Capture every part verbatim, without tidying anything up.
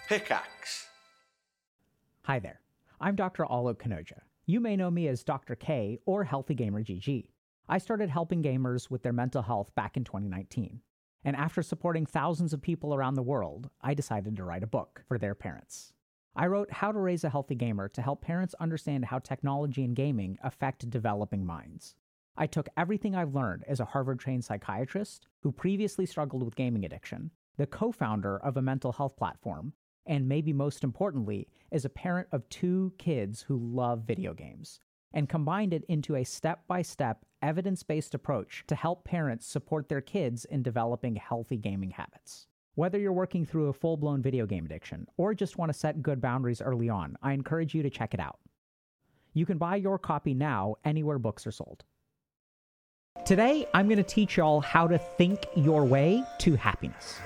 Pickaxe. Hi there, I'm Doctor Alok Kanoja. You may know me as Doctor K or Healthy Gamer G G. I started helping gamers with their mental health back in twenty nineteen. And after supporting thousands of people around the world, I decided to write a book for their parents. I wrote How to Raise a Healthy Gamer to help parents understand how technology and gaming affect developing minds. I took everything I've learned as a Harvard-trained psychiatrist who previously struggled with gaming addiction, the co-founder of a mental health platform, and maybe most importantly, as a parent of two kids who love video games, and combined it into a step-by-step, evidence-based approach to help parents support their kids in developing healthy gaming habits. Whether you're working through a full-blown video game addiction or just want to set good boundaries early on, I encourage you to check it out. You can buy your copy now anywhere books are sold. Today, I'm going to teach y'all how to think your way to happiness.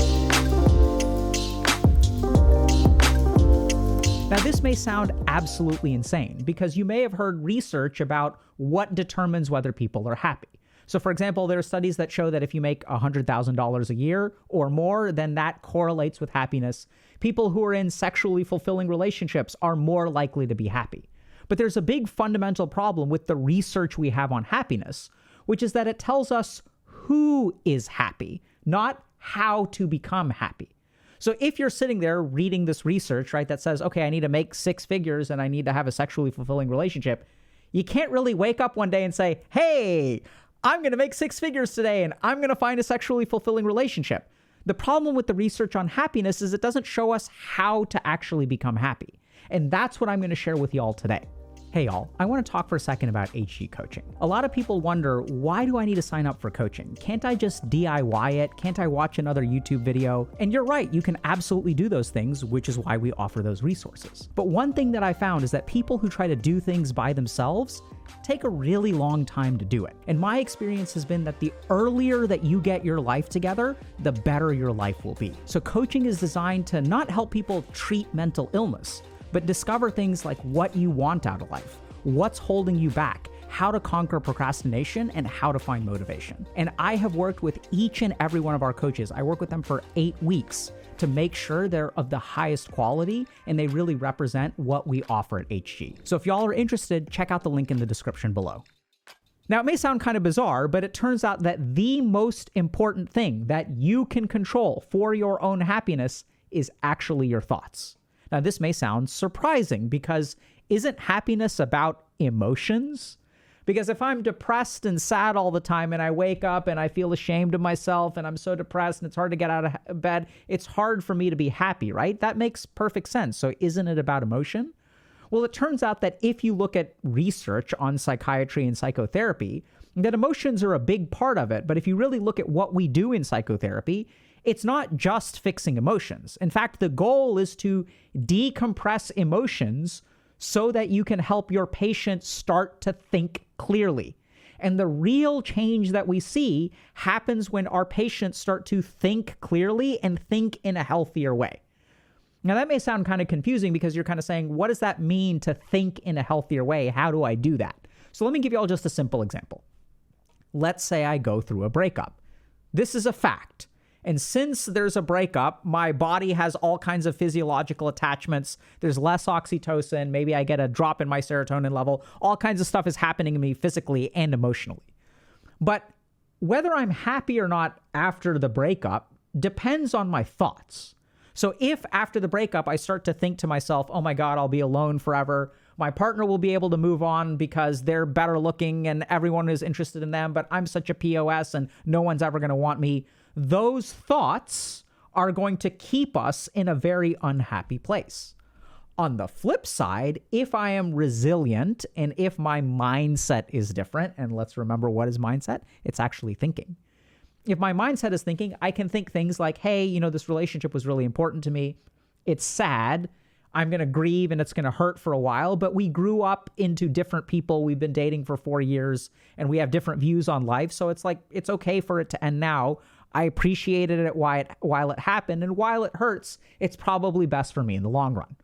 Now, this may sound absolutely insane because you may have heard research about what determines whether people are happy. So, for example, there are studies that show that if you make one hundred thousand dollars a year or more, then that correlates with happiness. People who are in sexually fulfilling relationships are more likely to be happy. But there's a big fundamental problem with the research we have on happiness, which is that it tells us who is happy, not how to become happy. So if you're sitting there reading this research, right, that says, okay, I need to make six figures and I need to have a sexually fulfilling relationship, you can't really wake up one day and say, hey, I'm going to make six figures today and I'm going to find a sexually fulfilling relationship. The problem with the research on happiness is it doesn't show us how to actually become happy. And that's what I'm going to share with y'all today. Hey y'all, I want to talk for a second about H G coaching. A lot of people wonder, why do I need to sign up for coaching? Can't I just D I Y it? Can't I watch another YouTube video? And you're right, you can absolutely do those things, which is why we offer those resources. But one thing that I found is that people who try to do things by themselves take a really long time to do it. And my experience has been that the earlier that you get your life together, the better your life will be. So coaching is designed to not help people treat mental illness, but discover things like what you want out of life, what's holding you back, how to conquer procrastination, and how to find motivation. And I have worked with each and every one of our coaches. I work with them for eight weeks to make sure they're of the highest quality and they really represent what we offer at H G. So if y'all are interested, check out the link in the description below. Now, it may sound kind of bizarre, but it turns out that the most important thing that you can control for your own happiness is actually your thoughts. Now, this may sound surprising because isn't happiness about emotions? Because if I'm depressed and sad all the time and I wake up and I feel ashamed of myself and I'm so depressed and it's hard to get out of bed, it's hard for me to be happy, right? That makes perfect sense. So isn't it about emotion? Well, it turns out that if you look at research on psychiatry and psychotherapy, that emotions are a big part of it. But if you really look at what we do in psychotherapy, it's not just fixing emotions. In fact, the goal is to decompress emotions so that you can help your patient start to think clearly. And the real change that we see happens when our patients start to think clearly and think in a healthier way. Now, that may sound kind of confusing because you're kind of saying, what does that mean to think in a healthier way? How do I do that? So let me give you all just a simple example. Let's say I go through a breakup. This is a fact. And since there's a breakup, my body has all kinds of physiological attachments. There's less oxytocin. Maybe I get a drop in my serotonin level. All kinds of stuff is happening to me physically and emotionally. But whether I'm happy or not after the breakup depends on my thoughts. So if after the breakup, I start to think to myself, oh my God, I'll be alone forever. My partner will be able to move on because they're better looking and everyone is interested in them, but I'm such a P O S and no one's ever going to want me. Those thoughts are going to keep us in a very unhappy place. On the flip side, if I am resilient and if my mindset is different, and let's remember what is mindset? It's actually thinking. If my mindset is thinking, I can think things like, hey, you know, this relationship was really important to me. It's sad. I'm going to grieve and it's going to hurt for a while, but we grew up into different people. We've been dating for four years and we have different views on life. So it's like, it's okay for it to end now. I appreciated it while it, while it happened. And while it hurts, it's probably best for me in the long run.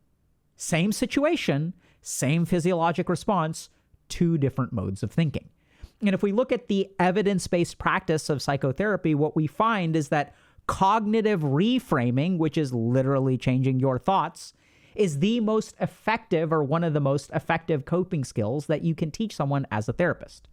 Same situation, same physiologic response, two different modes of thinking. And if we look at the evidence-based practice of psychotherapy, what we find is that cognitive reframing, which is literally changing your thoughts, is the most effective or one of the most effective coping skills that you can teach someone as a therapist.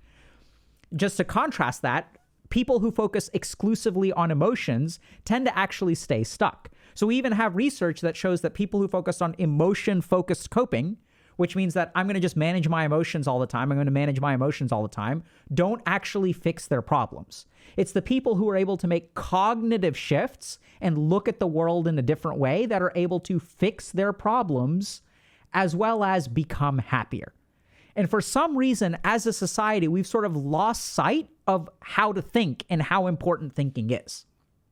Just to contrast that, people who focus exclusively on emotions tend to actually stay stuck. So we even have research that shows that people who focus on emotion-focused coping, which means that I'm going to just manage my emotions all the time, I'm going to manage my emotions all the time, don't actually fix their problems. It's the people who are able to make cognitive shifts and look at the world in a different way that are able to fix their problems as well as become happier. And for some reason, as a society, we've sort of lost sight of how to think and how important thinking is.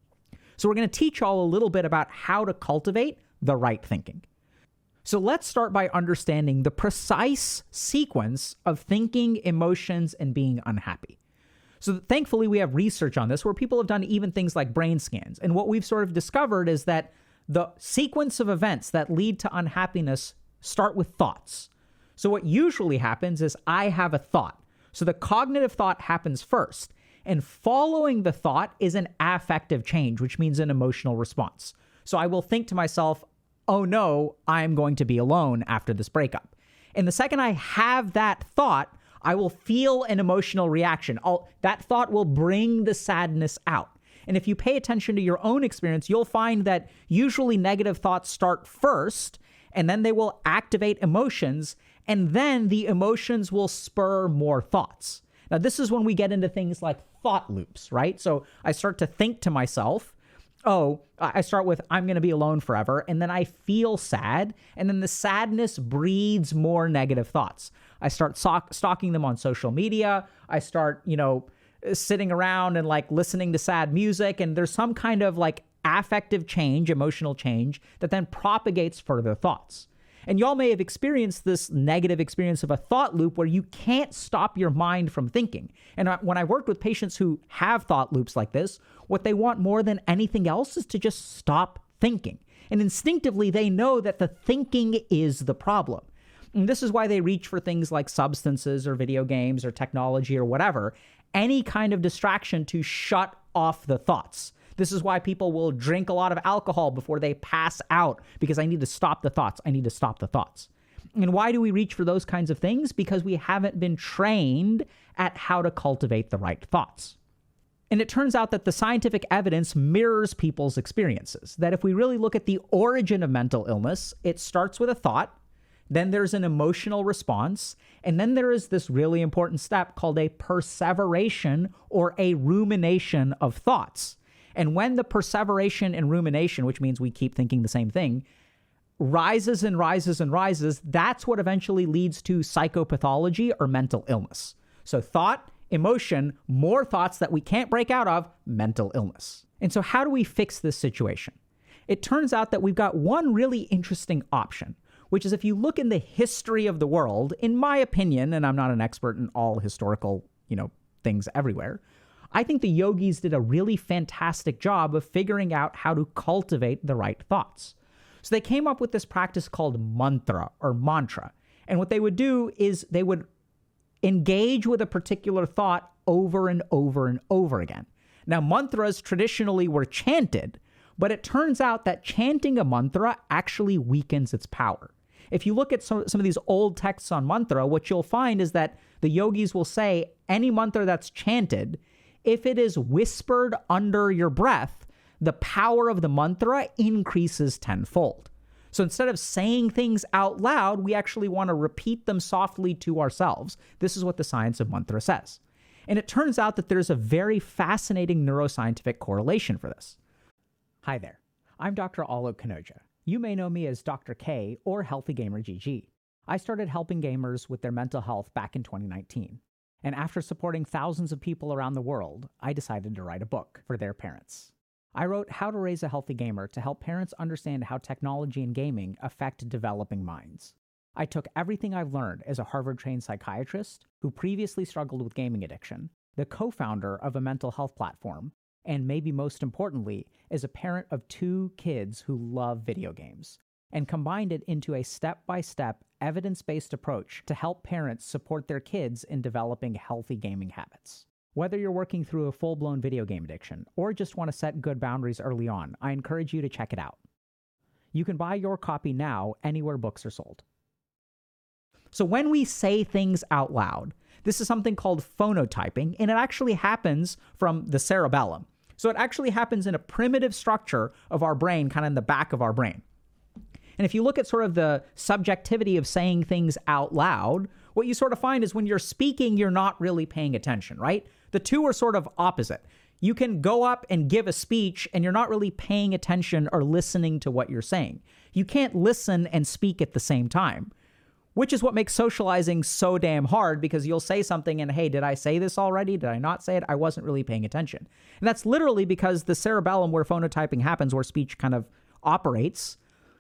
So we're going to teach y'all a little bit about how to cultivate the right thinking. So let's start by understanding the precise sequence of thinking, emotions, and being unhappy. So thankfully, we have research on this where people have done even things like brain scans. And what we've sort of discovered is that the sequence of events that lead to unhappiness start with thoughts. So what usually happens is I have a thought. So the cognitive thought happens first. And following the thought is an affective change, which means an emotional response. So I will think to myself, oh no, I'm going to be alone after this breakup. And the second I have that thought, I will feel an emotional reaction. I'll, that thought will bring the sadness out. And if you pay attention to your own experience, you'll find that usually negative thoughts start first, and then they will activate emotions, and then the emotions will spur more thoughts. Now, this is when we get into things like thought loops, right? So I start to think to myself, oh, I start with, I'm going to be alone forever. And then I feel sad. And then the sadness breeds more negative thoughts. I start so- stalking them on social media. I start, you know, sitting around and like listening to sad music. And there's some kind of like affective change, emotional change that then propagates further thoughts. And y'all may have experienced this negative experience of a thought loop where you can't stop your mind from thinking. And when I worked with patients who have thought loops like this, what they want more than anything else is to just stop thinking. And instinctively, they know that the thinking is the problem. And this is why they reach for things like substances or video games or technology or whatever, any kind of distraction to shut off the thoughts. This is why people will drink a lot of alcohol before they pass out, because I need to stop the thoughts. I need to stop the thoughts. And why do we reach for those kinds of things? Because we haven't been trained at how to cultivate the right thoughts. And it turns out that the scientific evidence mirrors people's experiences, that if we really look at the origin of mental illness, it starts with a thought, then there's an emotional response, and then there is this really important step called a perseveration or a rumination of thoughts. And when the perseveration and rumination, which means we keep thinking the same thing, rises and rises and rises, that's what eventually leads to psychopathology or mental illness. So thought, emotion, more thoughts that we can't break out of, mental illness. And so how do we fix this situation? It turns out that we've got one really interesting option, which is if you look in the history of the world, in my opinion, and I'm not an expert in all historical, you know, things everywhere, I think the yogis did a really fantastic job of figuring out how to cultivate the right thoughts. So they came up with this practice called mantra or mantra. And what they would do is they would engage with a particular thought over and over and over again. Now, mantras traditionally were chanted, but it turns out that chanting a mantra actually weakens its power. If you look at some, some of these old texts on mantra, what you'll find is that the yogis will say any mantra that's chanted, if it is whispered under your breath, the power of the mantra increases tenfold. So instead of saying things out loud, we actually want to repeat them softly to ourselves. This is what the science of mantra says. And it turns out that there's a very fascinating neuroscientific correlation for this. Hi there, I'm Doctor Alok Kanoja. You may know me as Doctor K or Healthy Gamer G G. I started helping gamers with their mental health back in twenty nineteen. And after supporting thousands of people around the world, I decided to write a book for their parents. I wrote How to Raise a Healthy Gamer to help parents understand how technology and gaming affect developing minds. I took everything I've learned as a Harvard-trained psychiatrist who previously struggled with gaming addiction, the co-founder of a mental health platform, and maybe most importantly, as a parent of two kids who love video games, and combined it into a step-by-step, evidence-based approach to help parents support their kids in developing healthy gaming habits. Whether you're working through a full-blown video game addiction or just want to set good boundaries early on, I encourage you to check it out. You can buy your copy now anywhere books are sold. So when we say things out loud, this is something called phonotyping, and it actually happens from the cerebellum. So it actually happens in a primitive structure of our brain, kind of in the back of our brain. And if you look at sort of the subjectivity of saying things out loud, what you sort of find is when you're speaking, you're not really paying attention, right? The two are sort of opposite. You can go up and give a speech and you're not really paying attention or listening to what you're saying. You can't listen and speak at the same time, which is what makes socializing so damn hard, because you'll say something and, hey, did I say this already? Did I not say it? I wasn't really paying attention. And that's literally because the cerebellum, where phonotyping happens, where speech kind of operates,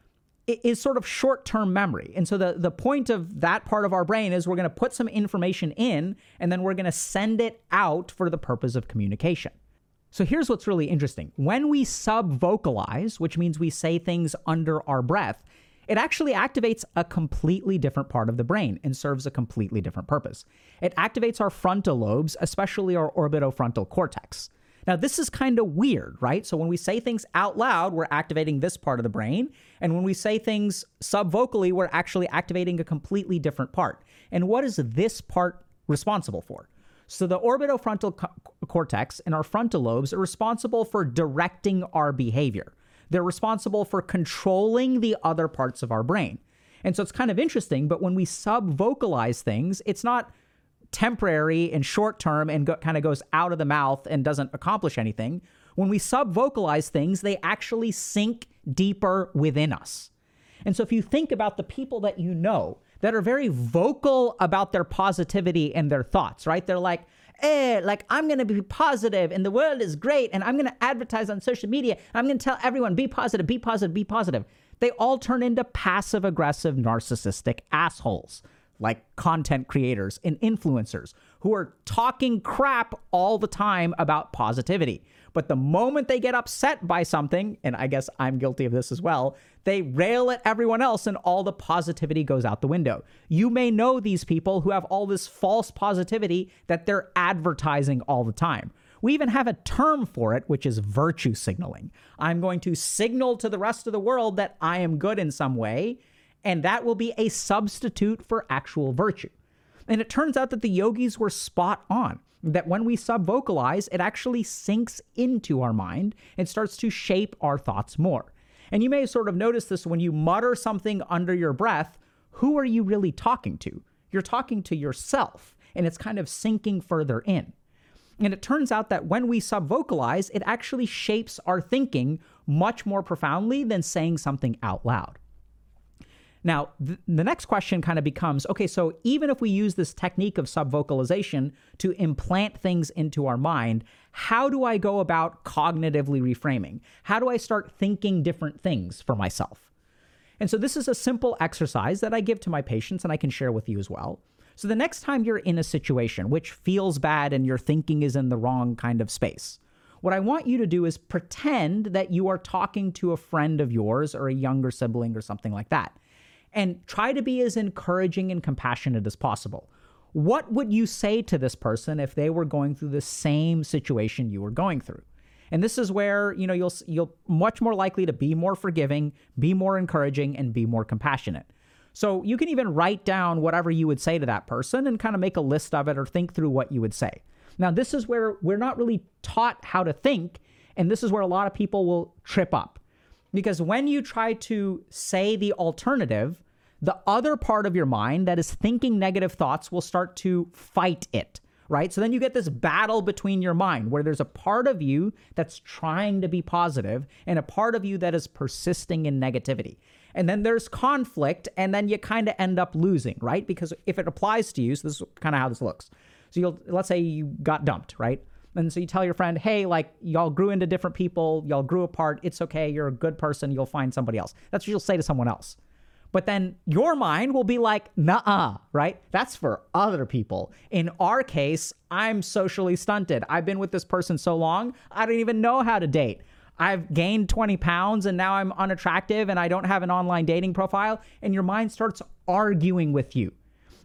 is sort of short-term memory. And so the, the point of that part of our brain is we're going to put some information in, and then we're going to send it out for the purpose of communication. So here's what's really interesting. When we sub-vocalize, which means we say things under our breath, it actually activates a completely different part of the brain and serves a completely different purpose. It activates our frontal lobes, especially our orbitofrontal cortex. Now, this is kind of weird, right? So when we say things out loud, we're activating this part of the brain. And when we say things subvocally, we're actually activating a completely different part. And what is this part responsible for? So the orbitofrontal co- cortex and our frontal lobes are responsible for directing our behavior. They're responsible for controlling the other parts of our brain. And so it's kind of interesting, but when we subvocalize things, it's not temporary and short term and go, kind of goes out of the mouth and doesn't accomplish anything. When we subvocalize things, they actually sink deeper within us. And so if you think about the people that you know that are very vocal about their positivity and their thoughts, right? They're like, eh, like, I'm going to be positive and the world is great and I'm going to advertise on social media. And I'm going to tell everyone, be positive, be positive, be positive. They all turn into passive aggressive narcissistic assholes, like content creators and influencers who are talking crap all the time about positivity. But the moment they get upset by something, and I guess I'm guilty of this as well, they rail at everyone else and all the positivity goes out the window. You may know these people who have all this false positivity that they're advertising all the time. We even have a term for it, which is virtue signaling. I'm going to signal to the rest of the world that I am good in some way, and that will be a substitute for actual virtue. And it turns out that the yogis were spot on, that when we subvocalize, it actually sinks into our mind and starts to shape our thoughts more. And you may sort of notice this when you mutter something under your breath. Who are you really talking to? You're talking to yourself, and it's kind of sinking further in. And it turns out that when we subvocalize, it actually shapes our thinking much more profoundly than saying something out loud. Now, th- the next question kind of becomes, okay, so even if we use this technique of subvocalization to implant things into our mind, how do I go about cognitively reframing? How do I start thinking different things for myself? And so this is a simple exercise that I give to my patients and I can share with you as well. So the next time you're in a situation which feels bad and your thinking is in the wrong kind of space, what I want you to do is pretend that you are talking to a friend of yours or a younger sibling or something like that. And try to be as encouraging and compassionate as possible. What would you say to this person if they were going through the same situation you were going through? And this is where, you know, you'll you'll much more likely to be more forgiving, be more encouraging, and be more compassionate. So you can even write down whatever you would say to that person and kind of make a list of it or think through what you would say. Now, this is where we're not really taught how to think, and this is where a lot of people will trip up. Because when you try to say the alternative, the other part of your mind that is thinking negative thoughts will start to fight it, right? So then you get this battle between your mind where there's a part of you that's trying to be positive and a part of you that is persisting in negativity. And then there's conflict, and then you kind of end up losing, right? Because if it applies to you, so this is kind of how this looks. So you'll, let's say you got dumped, right? And so you tell your friend, hey, like, y'all grew into different people, y'all grew apart, it's okay, you're a good person, you'll find somebody else. That's what you'll say to someone else. But then your mind will be like, nuh-uh, right? That's for other people. In our case, I'm socially stunted. I've been with this person so long, I don't even know how to date. I've gained twenty pounds and now I'm unattractive and I don't have an online dating profile. And your mind starts arguing with you.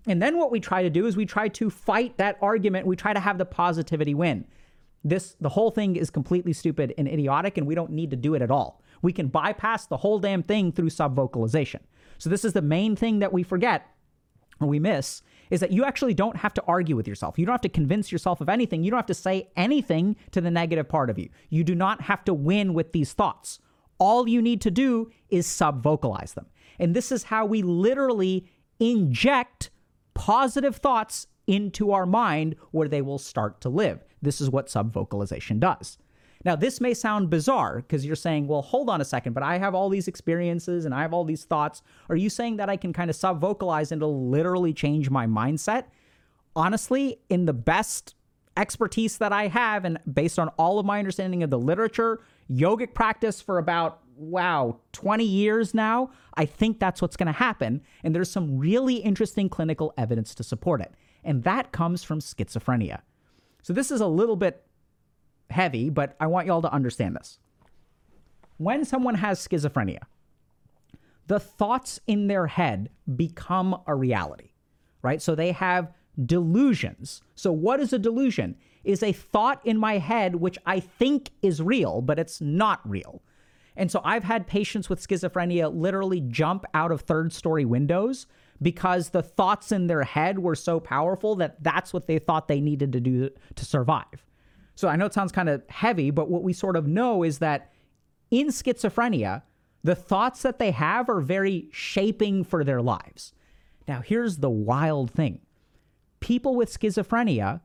And then what we try to do is we try to fight that argument. We try to have the positivity win. This, the whole thing is completely stupid and idiotic, and we don't need to do it at all. We can bypass the whole damn thing through subvocalization. So this is the main thing that we forget or we miss, is that you actually don't have to argue with yourself. You don't have to convince yourself of anything. You don't have to say anything to the negative part of you. You do not have to win with these thoughts. All you need to do is subvocalize them. And this is how we literally inject positive thoughts into our mind where they will start to live. This is what subvocalization does. Now, this may sound bizarre because you're saying, well, hold on a second, but I have all these experiences and I have all these thoughts. Are you saying that I can kind of subvocalize and it'll literally change my mindset? Honestly, in the best expertise that I have and based on all of my understanding of the literature, yogic practice for about, wow, twenty years now, I think that's what's going to happen. And there's some really interesting clinical evidence to support it. And that comes from schizophrenia. So this is a little bit heavy, but I want y'all to understand this. When someone has schizophrenia, the thoughts in their head become a reality, right? So they have delusions. So what is a delusion? Is a thought in my head which I think is real, but it's not real. And so I've had patients with schizophrenia literally jump out of third story windows because the thoughts in their head were so powerful that that's what they thought they needed to do to survive. So I know it sounds kind of heavy, but what we sort of know is that in schizophrenia, the thoughts that they have are very shaping for their lives. Now, here's the wild thing. People with schizophrenia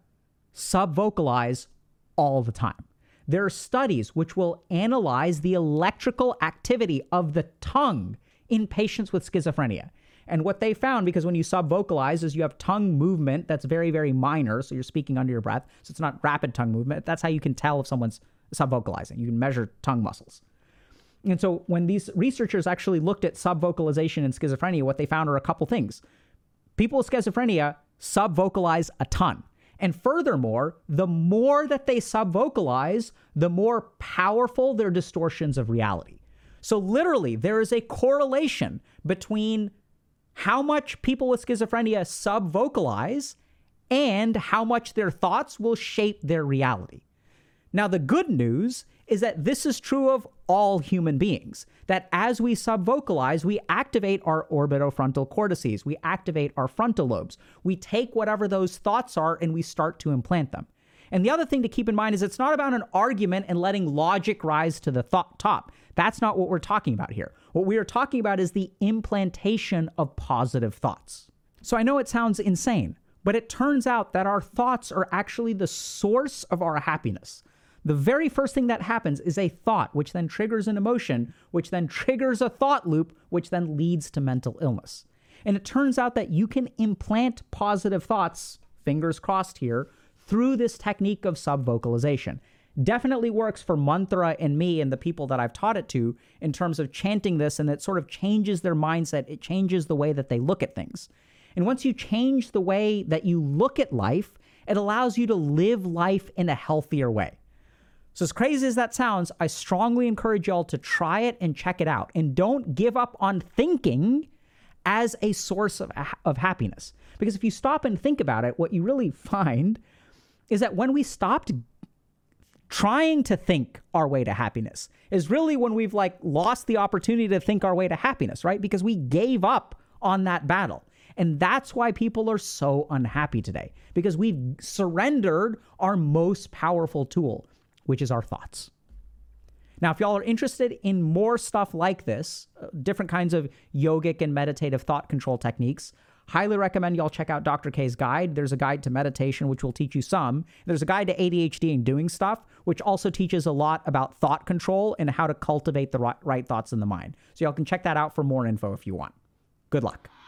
subvocalize all the time. There are studies which will analyze the electrical activity of the tongue in patients with schizophrenia. And what they found, because when you subvocalize, is you have tongue movement that's very, very minor. So you're speaking under your breath. So it's not rapid tongue movement. That's how you can tell if someone's subvocalizing. You can measure tongue muscles. And so when these researchers actually looked at subvocalization in schizophrenia, what they found are a couple things. People with schizophrenia subvocalize a ton. And furthermore, the more that they subvocalize, the more powerful their distortions of reality. So literally, there is a correlation between how much people with schizophrenia subvocalize and how much their thoughts will shape their reality. Now, the good news is that this is true of all human beings, that as we subvocalize, we activate our orbitofrontal cortices, we activate our frontal lobes, we take whatever those thoughts are and we start to implant them. And the other thing to keep in mind is it's not about an argument and letting logic rise to the th- top. That's not what we're talking about here. What we are talking about is the implantation of positive thoughts. So I know it sounds insane, but it turns out that our thoughts are actually the source of our happiness. The very first thing that happens is a thought, which then triggers an emotion, which then triggers a thought loop, which then leads to mental illness. And it turns out that you can implant positive thoughts, fingers crossed here, through this technique of subvocalization. Definitely works for Mantra and me and the people that I've taught it to in terms of chanting this, and it sort of changes their mindset. It changes the way that they look at things. And once you change the way that you look at life, it allows you to live life in a healthier way. So as crazy as that sounds, I strongly encourage y'all to try it and check it out. And don't give up on thinking as a source of, of happiness. Because if you stop and think about it, what you really find is that when we stopped trying to think our way to happiness is really when we've like lost the opportunity to think our way to happiness, right? Because we gave up on that battle. And that's why people are so unhappy today, because we've surrendered our most powerful tool, which is our thoughts. Now, if y'all are interested in more stuff like this, uh, different kinds of yogic and meditative thought control techniques, highly recommend y'all check out Doctor K's guide. There's a guide to meditation, which will teach you some. There's a guide to A D H D and doing stuff, which also teaches a lot about thought control and how to cultivate the right, right thoughts in the mind. So y'all can check that out for more info if you want. Good luck.